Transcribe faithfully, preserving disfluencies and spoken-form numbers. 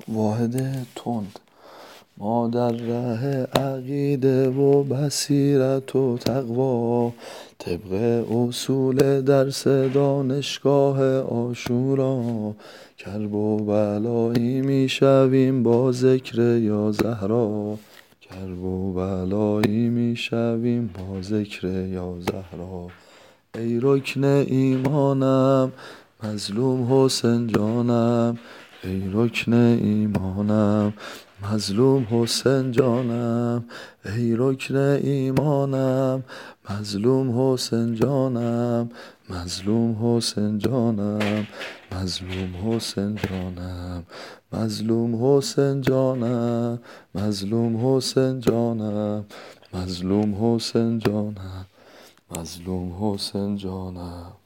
واحد تند. ما در ره عقیده و بصیرت و تقوا، طبق اصول درس دانشگاه عاشورا، کرب و بلایی میشویم با ذکر یا زهرا، کرب و بلایی میشویم با ذکر یا زهرا. ای رکن ایمانم مظلوم حسین جانم، ای رکن ایمانم مظلوم حسین جانم، ای رکن ایمانم مظلوم حسین جانم، مظلوم حسین جانم، مظلوم حسین جانم، مظلوم حسین جانم، مظلوم حسین جانم، مظلوم حسین جانم، مظلوم حسین جانم.